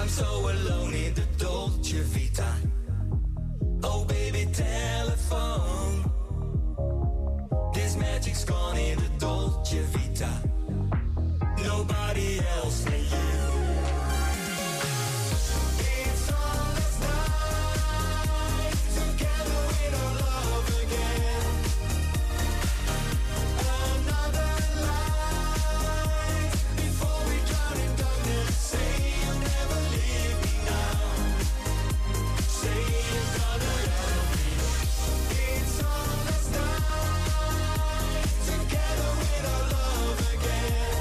I'm so alone in the Dolce Vita. Oh baby, telephone. This magic's gone in the Dolce Vita. Nobody else than you. It's our last night together with our love again. Another light before we drown in darkness. Say you'll never leave me now. Say you're gonna love me. It's our last night together with our love again.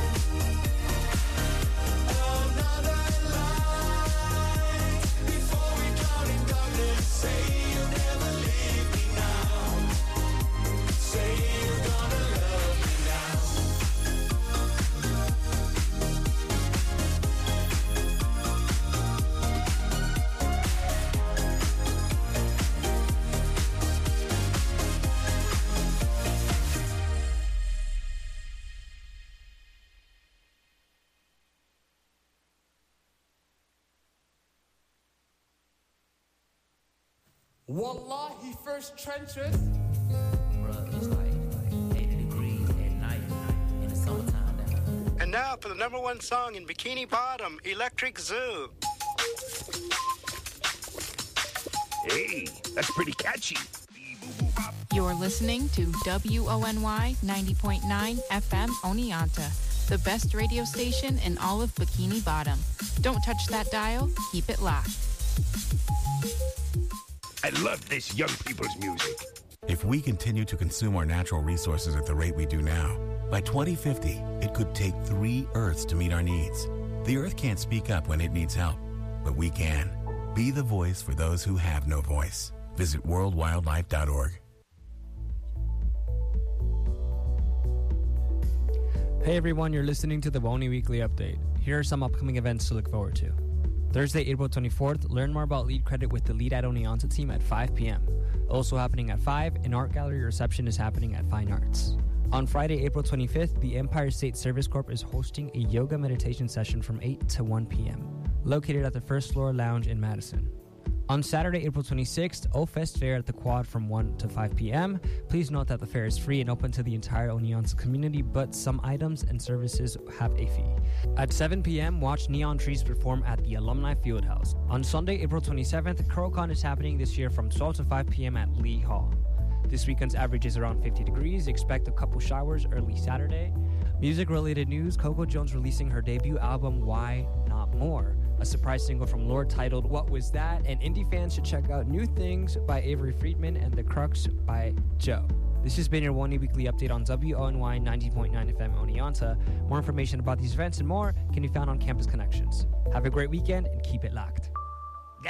Another light before we drown in darkness. Say you'll never leave me now. Say you're gonna love me now. Wallahi, first trenches. Bruh, it's like 80 degrees at night in the summertime down. And now for the number one song in Bikini Bottom, Electric Zoo. Hey, that's pretty catchy. You're listening to WONY 90.9 FM Oneonta, the best radio station in all of Bikini Bottom. Don't touch that dial, keep it locked. I love this young people's music. If we continue to consume our natural resources at the rate we do now, by 2050, it could take 3 Earths to meet our needs. The Earth can't speak up when it needs help, but we can. Be the voice for those who have no voice. Visit worldwildlife.org. Hey everyone, you're listening to the WONY Weekly Update. Here are some upcoming events to look forward to. Thursday, April 24th, learn more about Lead Credit with the Lead at Oneonta team at 5 p.m. Also happening at 5, an art gallery reception is happening at Fine Arts. On Friday, April 25th, the Empire State Service Corp is hosting a yoga meditation session from 8 to 1 p.m., located at the First Floor Lounge in Madison. On Saturday, April 26th, O-Fest Fair at the Quad from 1 to 5 p.m. Please note that the fair is free and open to the entire Oneonta community, but some items and services have a fee. At 7 p.m., watch Neon Trees perform at the Alumni Fieldhouse. On Sunday, April 27th, CurlCon is happening this year from 12 to 5 p.m. at Lee Hall. This weekend's average is around 50 degrees. Expect a couple showers early Saturday. Music-related news, Coco Jones releasing her debut album, Why Not More? A surprise single from Lorde titled What Was That? And indie fans should check out New Things by Avery Friedman and The Crux by Joe. This has been your WONY Weekly Update on WONY 90.9 FM Oneonta. More information about these events and more can be found on Campus Connections. Have a great weekend and keep it locked. Yeah.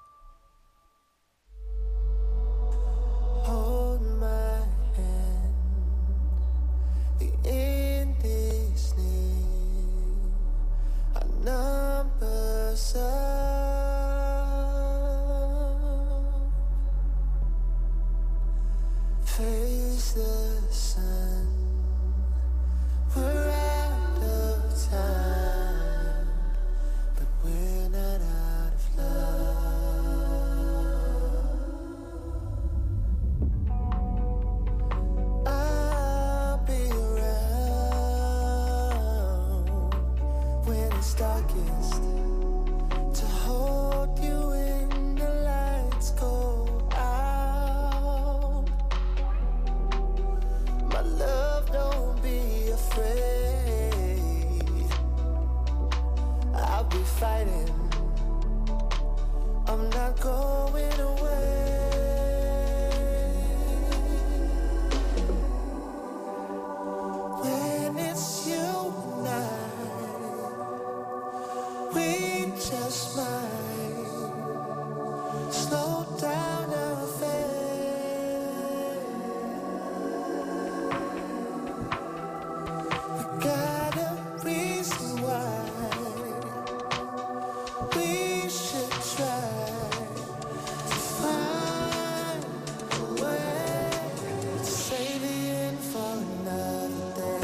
Hold my hand, the end is near, our numbers up, face the sun, we're out of time, but we're not out of love. I'll be around when it's darkest to hold you when the lights go out. My love, don't be afraid. I'll be fighting. I'm not going away. When it's you and I, we just might slow down our fate. We got a reason why we should try to find a way to save the end for another day.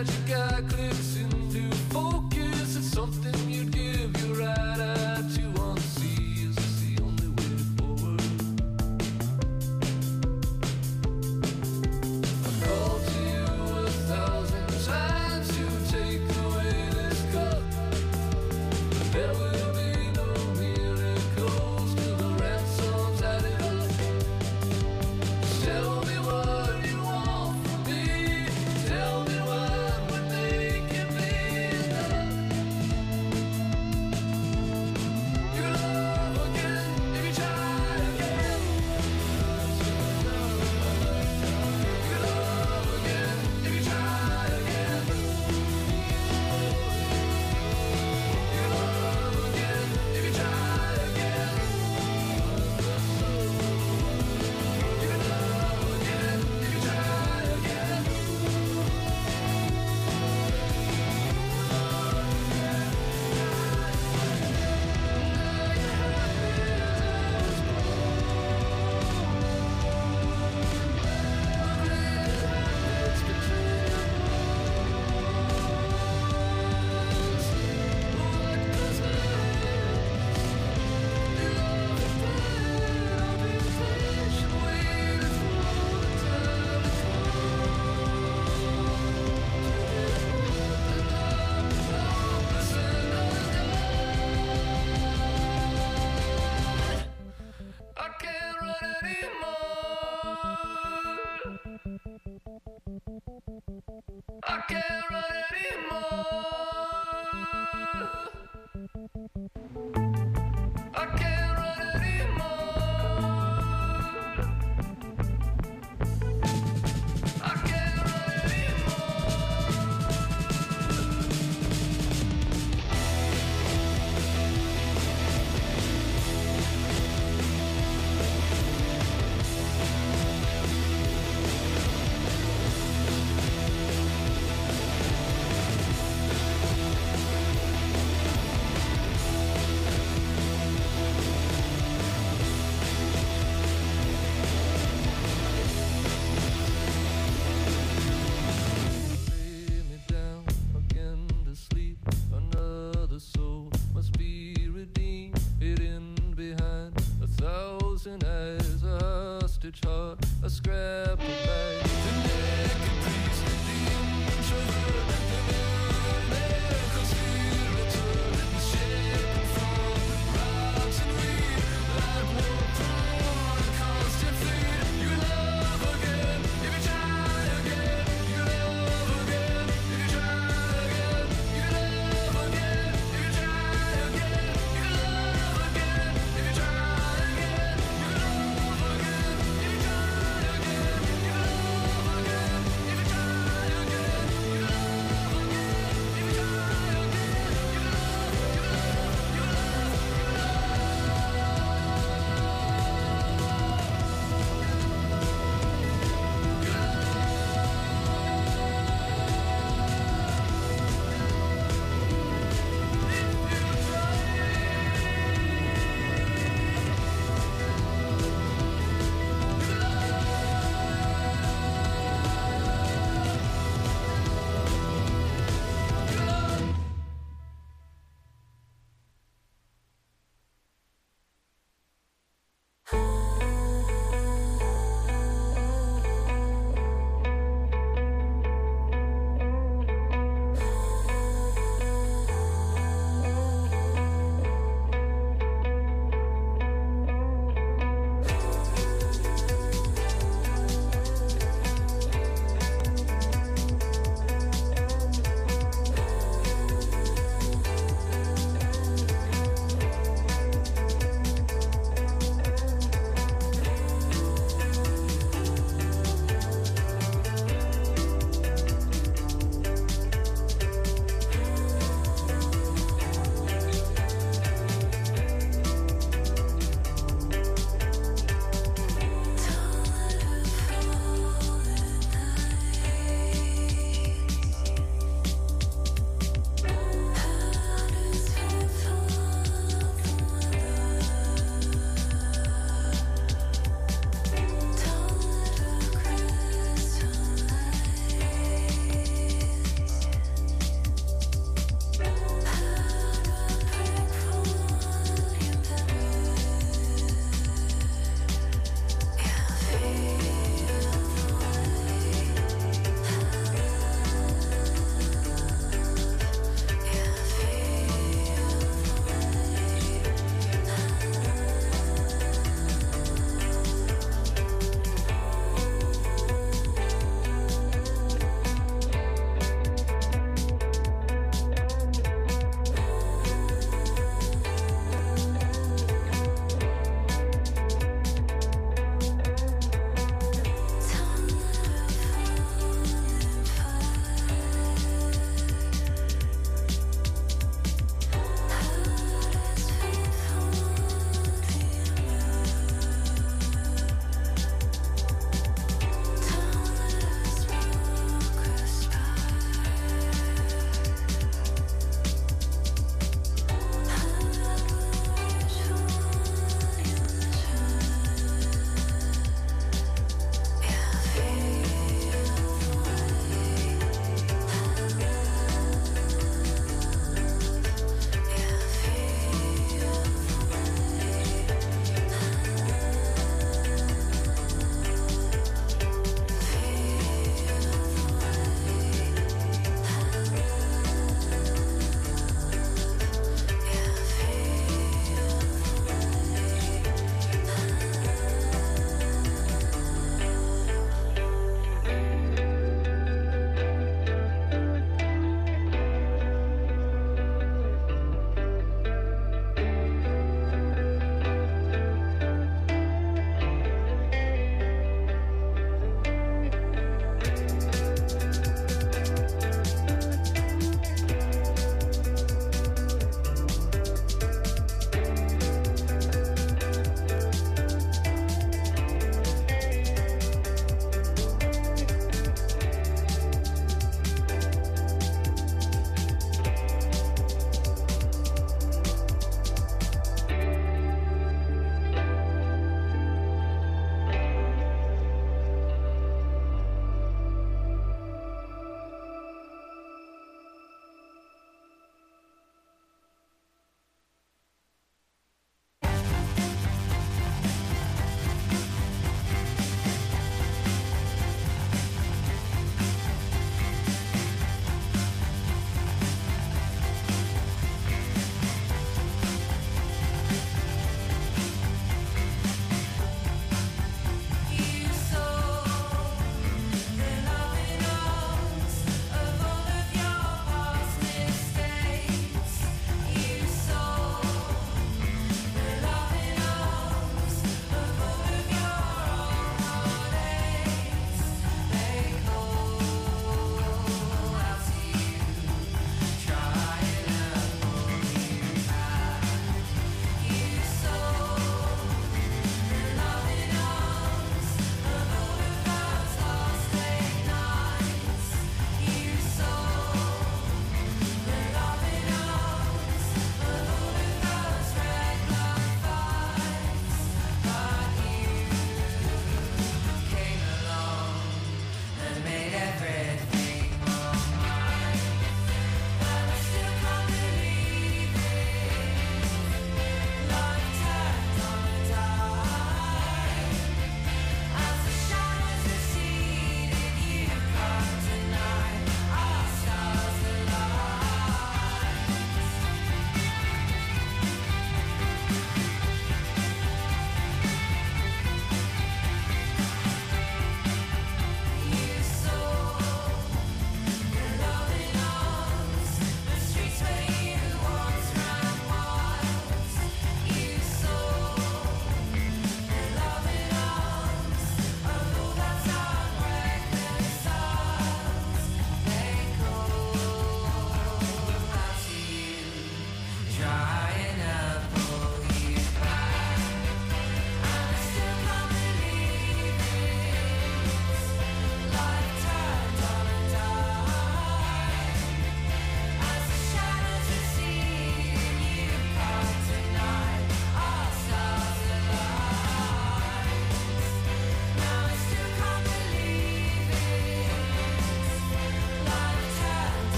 magic eye clicks into focus. It's something you'd give your right eye to unsee. Is this the only way forward? I've called to you 1,000 times to take away this cup. There will be no miracles till the ransom's added up. Tell me what you want from me. Tell me what would make it be enough. You love again if you try again. You love again if you try again. You love again if you try again. You love again if you try again. I can't run anymore. I can't run anymore. I can't run anymore. I can't run anymore.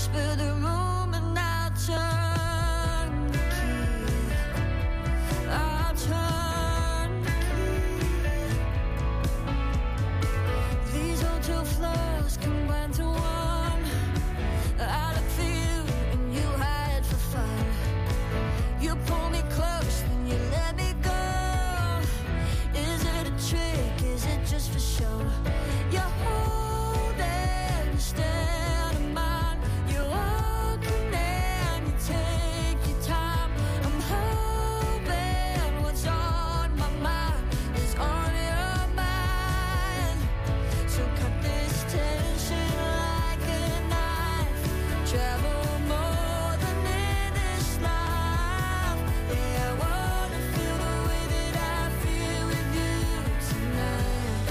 whisper the room and I'll turn the key. I'll turn the key. These old two floors combine to one. I look for you and you hide for fun. You pull me close, then you let me go. Is it a trick? Is it just for show? You're holding instead of mine. You're walking and you take your time. I'm hoping what's on my mind is on your mind. So cut this tension like a knife. Travel more than in this life. Yeah, I wanna feel the way that I feel with you tonight.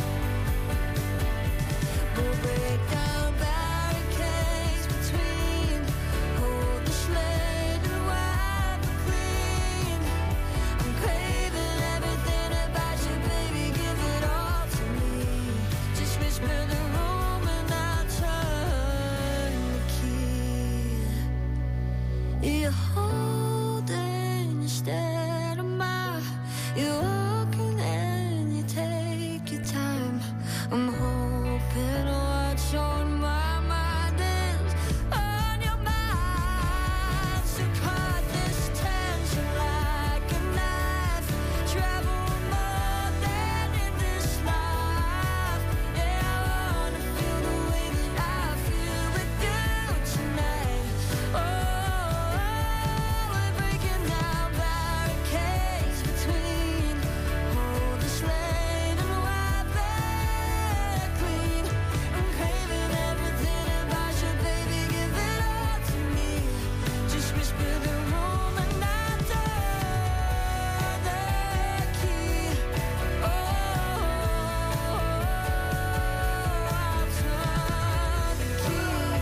We'll break down barricades between. Hold the slate and wipe it clean. I'm craving everything about you, baby. Give it all to me. Just whisper the room and I'll turn the key. You're holding instead of mine. You're walking and you take your time. I'm hoping what's on my mind is on your mind. So cut this tension like a knife. Travel more than in this life. Yeah, I wanna feel the way that I feel with you tonight. Oh, we're breaking down barricades between. Hold the slate and wipe it clean. I'm craving everything about you, baby. Give it all to me. Just whisper the room and I'll turn the key. Oh, I'll turn the key.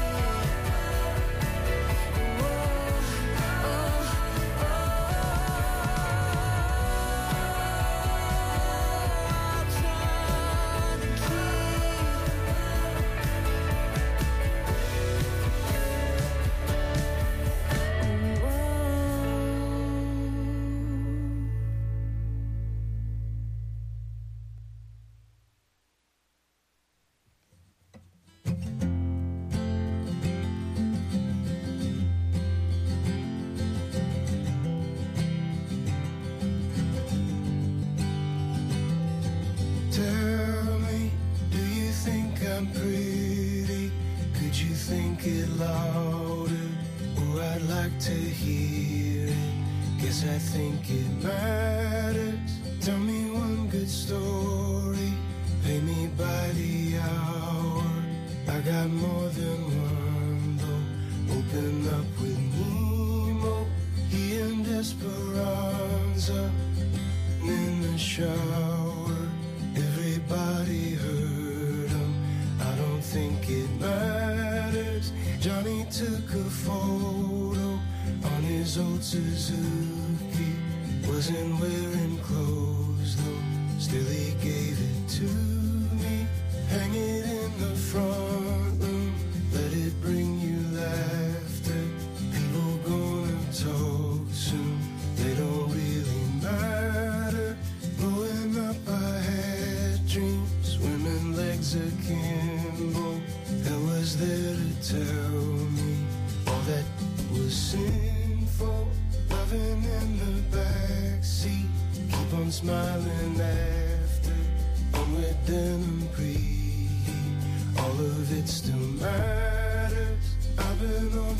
Tell me, do you think I'm pretty? Could you think it louder? Oh, I'd like to hear it. Guess I think it matters. Tell me one good story. Pay me by the hour. I got more than one though. Open up with Nemo. He and Esperanza. In the shower. Everybody heard him. I don't think it matters. Johnny took a photo on his old Suzuki. Wasn't wearing clothes though. Still he gave it to me. Hang it in the front room. Let it bring you laughter. People gonna talk soon. They don't really matter. Growing up I had dreams. Women legs akimbo. That was there to tell me all that was sinful. Loving in the backseat. Keep on smiling after. Onward denim preheat. All of it still matters. I've been on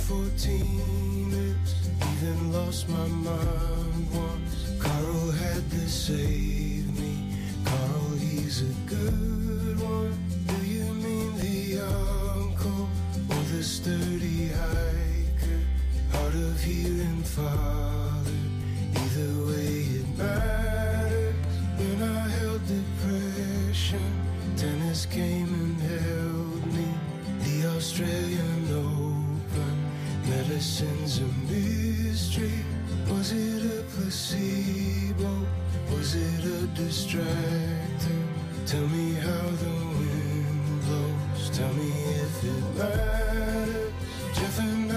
14ers. Even lost my mind once. Carl had to save me. Carl, he's a good one. Do you mean the uncle or the sturdy hiker? Hard of hearing father. Either way it matters. When I held depression, tennis came and held me. The Australian Open, medicine's a mystery. Was it a placebo? Was it a distractor? Tell me how the wind blows. Tell me if it matters. Jeff and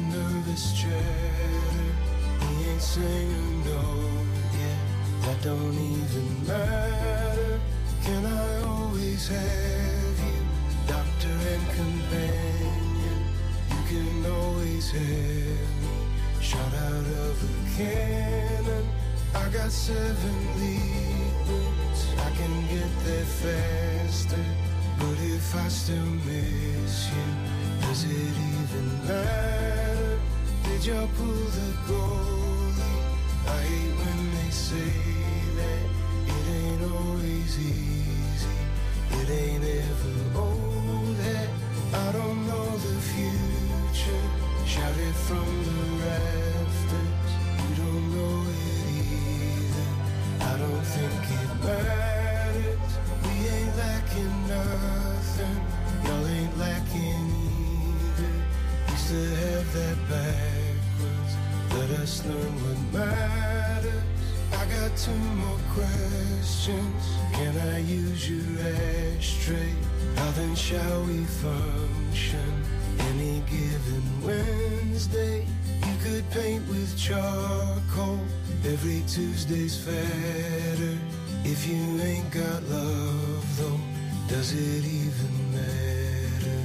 nervous chatter. He ain't saying a note yet. That don't even matter. Can I always have you, doctor and companion? You can always have me, shot out of a cannon. I got 7 lead boots, I can get there faster. But if I still miss you, does it even matter? Did y'all pull the goalie? I hate when they say that. It ain't always easy, it ain't ever all that. I don't know the future, shout it from the rafters. You don't know it either, I don't think it matters. We ain't lacking nothing, y'all ain't lacking either. Used to have that backwards, let us learn what matters. I got 2 more questions. Can I use your ashtray? How then shall we function? Any given Wednesday, you could paint with charcoal. Every Tuesday's fatter. If you ain't got love though, does it even matter?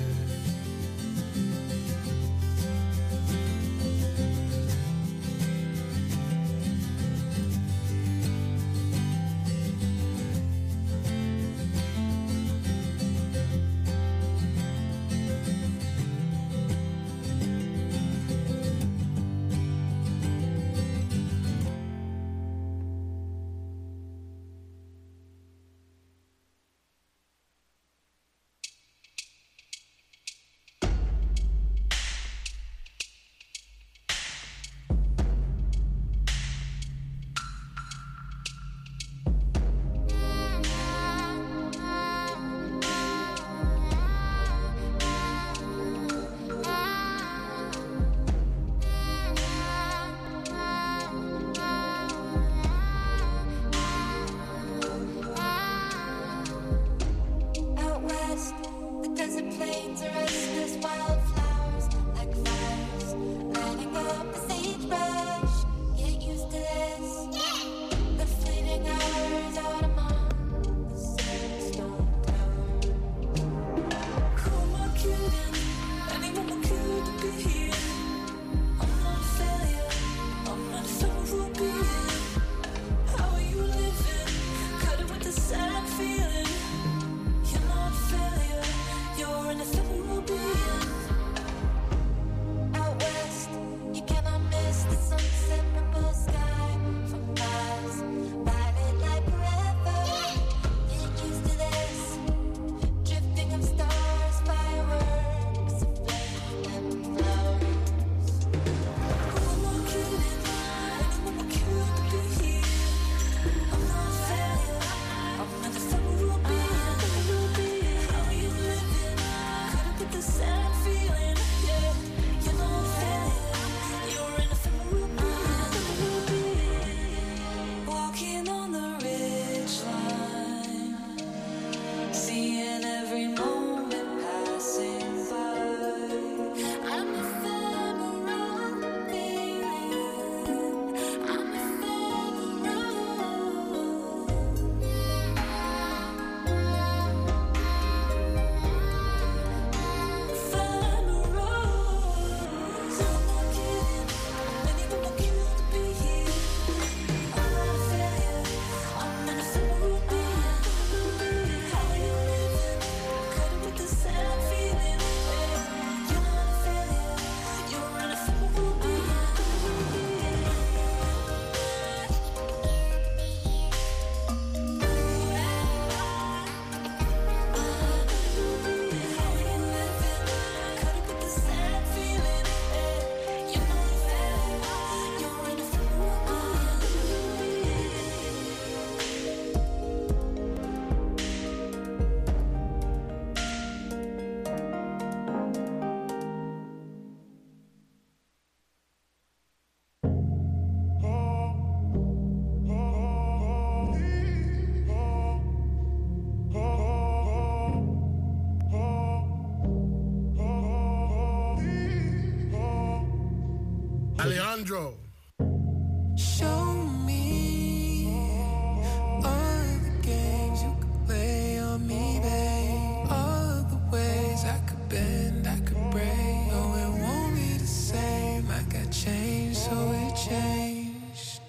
Alejandro. Show me all the games you could play on me, babe. All the ways I could bend, I could break. No, it won't be the same. I got changed, so it changed.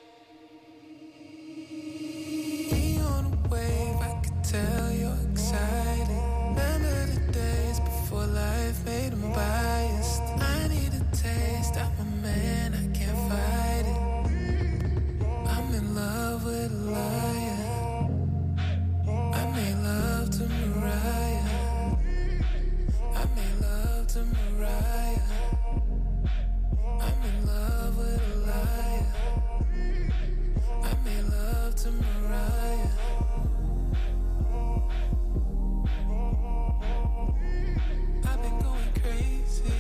Be on a wave, I could tell you're excited. Remember the days before life made them biased. I need a taste, I'm a man, I can't fight it. I'm in love with a liar. I made love to Mariah. I made love to Mariah. I'm in love with a liar. I made love to Mariah. I've been going crazy.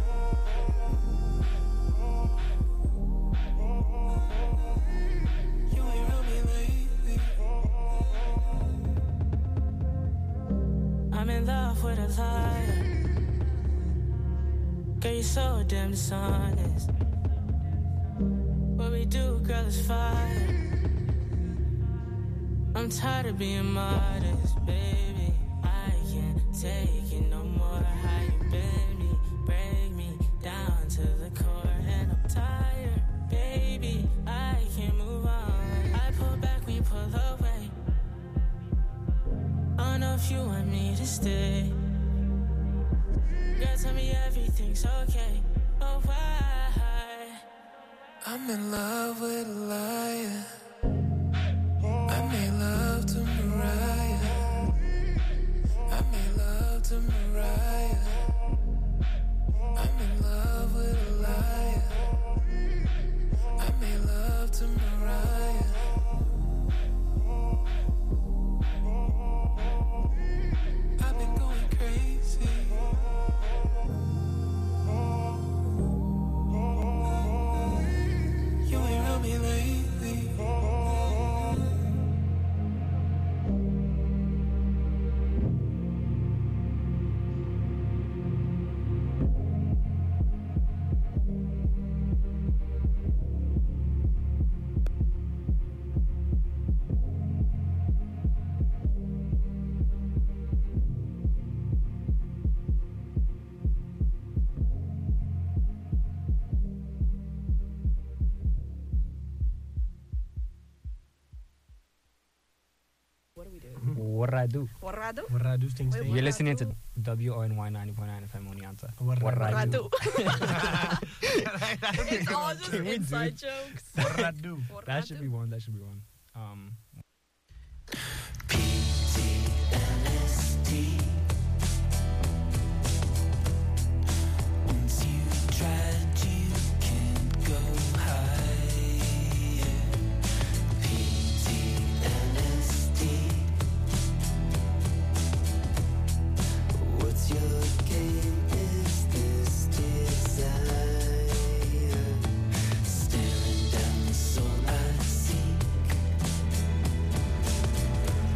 You ain't around me lately. I'm in love with a liar. Girl, you're so damn dishonest. What we do, girl, is fire. I'm tired of being modest, baby. I can't take it no more. How you bend me, break me down to the core. And I'm tired, baby. I can't move on. I pull back, we pull away. I don't know if you want me to stay. Girl, tell me everything's okay. Oh, why? I'm in love with a liar. I made love to Mariah. I made love to Mariah. I'm in love with a liar. I made love to Mariah. I've been going crazy. You ain't around me lately. Warradu. Warradu? Warradu things. You're listening to WONY 90.9 FM Oneonta. Warradu. It's It's all just inside jokes. Warradu. That should be one. That should be one. Once you tried, you can go higher. PTLSD. What's your game? Is this desire? Staring down the soul I seek.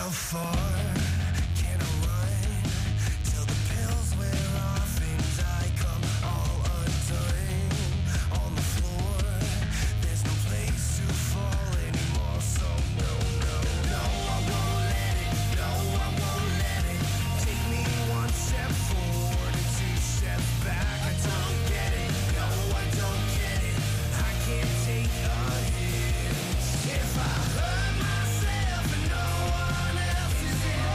How far can I run till the pills wear off and I come all undone on the floor? There's no place to fall anymore, so no, I won't let it. No, I won't let it take me one step forward and two steps back. I don't get it. No, I don't get it. I can't take a hit if I hurt myself and no one else is in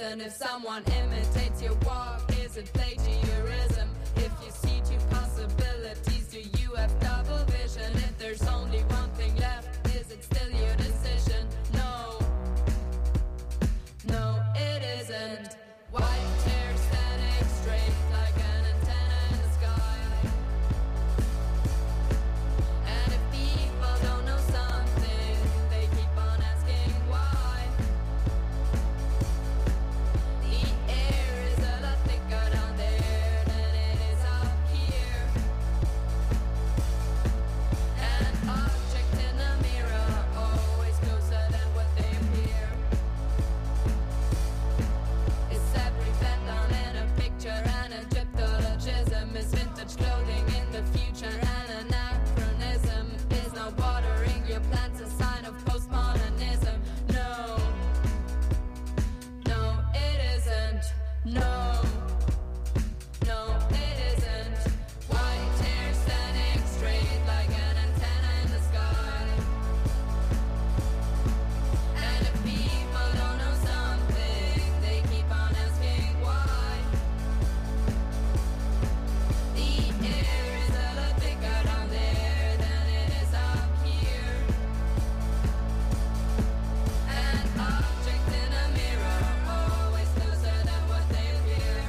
listen. If someone imitates your walk, is it plagiarism? If you see two possibilities, do you have double vision? If there's only one thing left, is it still your decision? No, no, it isn't. White hair standing straight like an antenna in the sky. And if people don't know something, they keep on asking why. The air is a lot thicker down there than it is up here. An object in a mirror, always closer than what they appear. It's every phantom in a picture, and Egyptologism is vintage clothing in the future. An anachronism is now watering your plants, a sign of postmodernism. No, no, it isn't. No, no, it isn't. White hair standing straight like an antenna in the sky. And if people don't know something, they keep on asking why. The air is a lot thicker down there than it is up here. An object in a mirror, always closer than what they appear.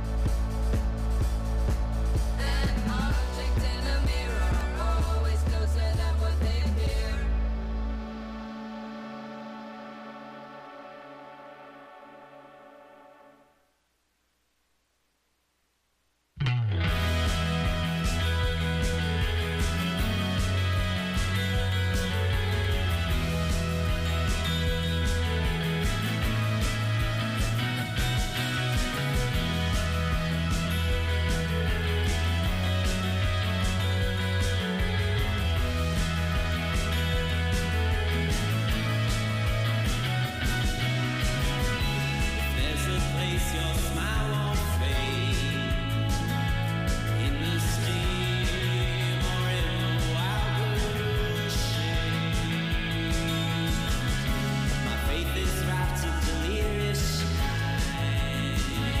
An object in a mirror, always closer than what they appear. There's a place your smile won't fade, in the steam or in the wild shade. My faith is wrapped in delirious shine,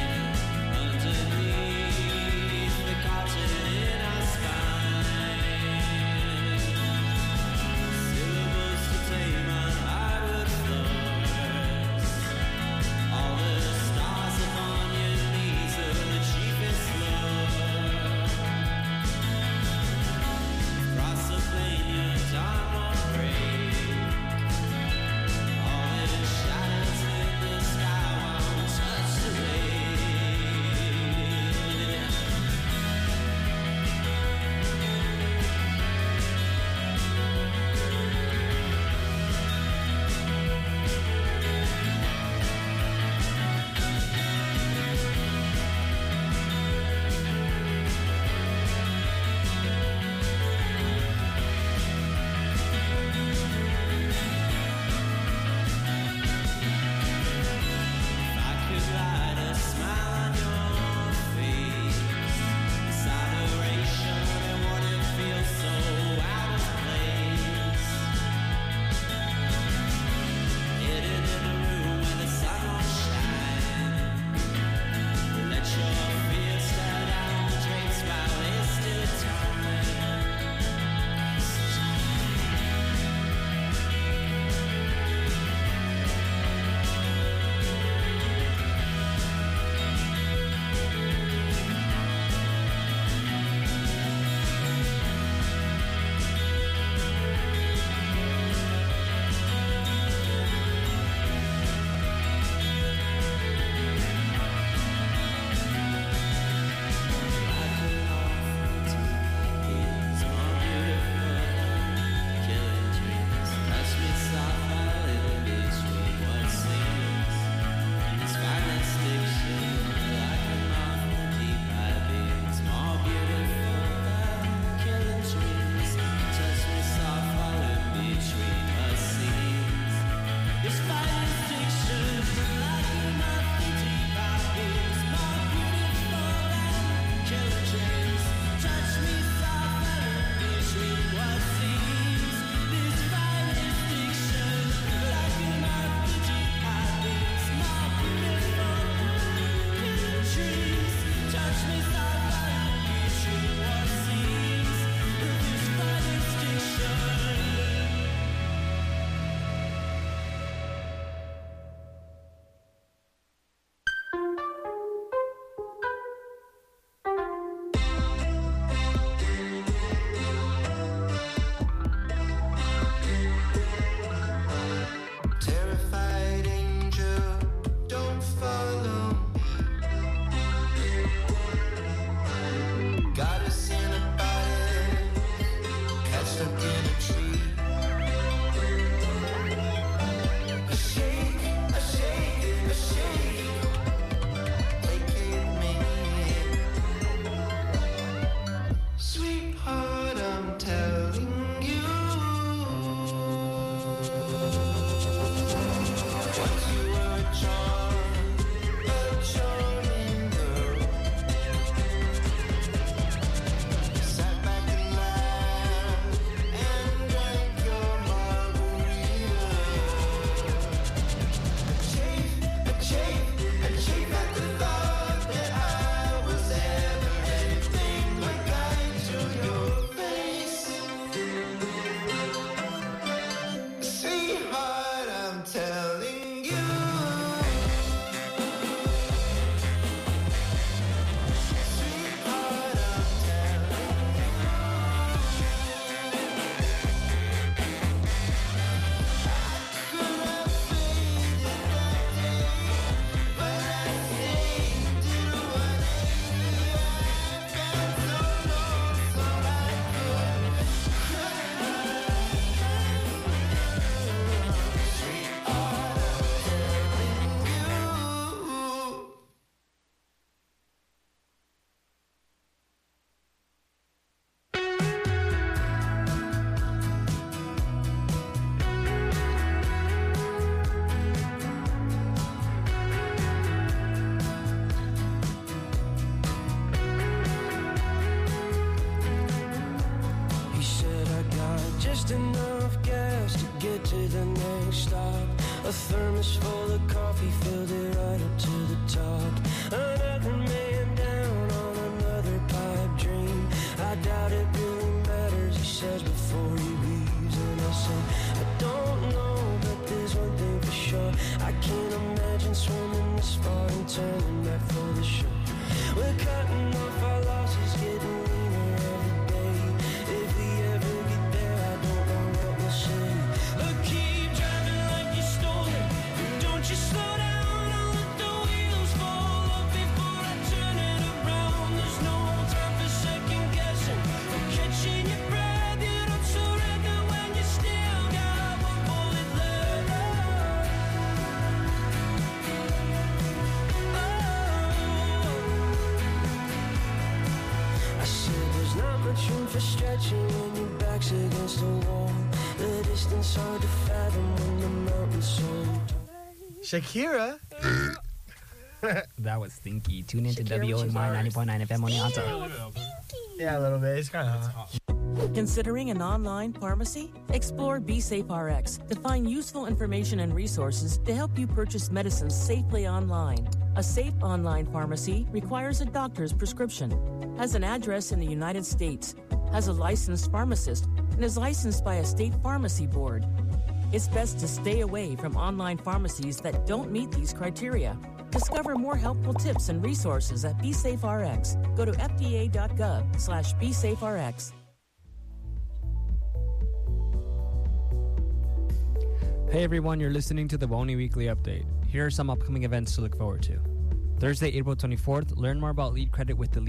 underneath the cotton in our spine. Syllables to tame our outward floors. All the stars upon your knee and turning back for the show. We're cutting off our losses, getting leaner every day. If we ever get there, I don't know what we'll say. Look, keep driving like you stole it. Don't you slow down, I'll let the wheels fall off before I turn it around. There's no time for second guessing or catching your breath. You don't surrender when you still got one bullet left. I said there's not much room for stretching when your back's against the wall. The distance hard to fathom when the mountain's so tall. Shakira. That was stinky. Tune in to WONY 90.9 FM Oneonta. Yeah, a little bit. It's kind of hot. Considering an online pharmacy? Explore BeSafeRx to find useful information and resources to help you purchase medicines safely online. A safe online pharmacy requires a doctor's prescription, has an address in the United States, has a licensed pharmacist, and is licensed by a state pharmacy board. It's best to stay away from online pharmacies that don't meet these criteria. Discover more helpful tips and resources at BeSafeRx. Go to fda.gov/BeSafeRx. Hey everyone, you're listening to the WONY Weekly Update. Here are some upcoming events to look forward to. Thursday, April 24th, learn more about Lead Credit with the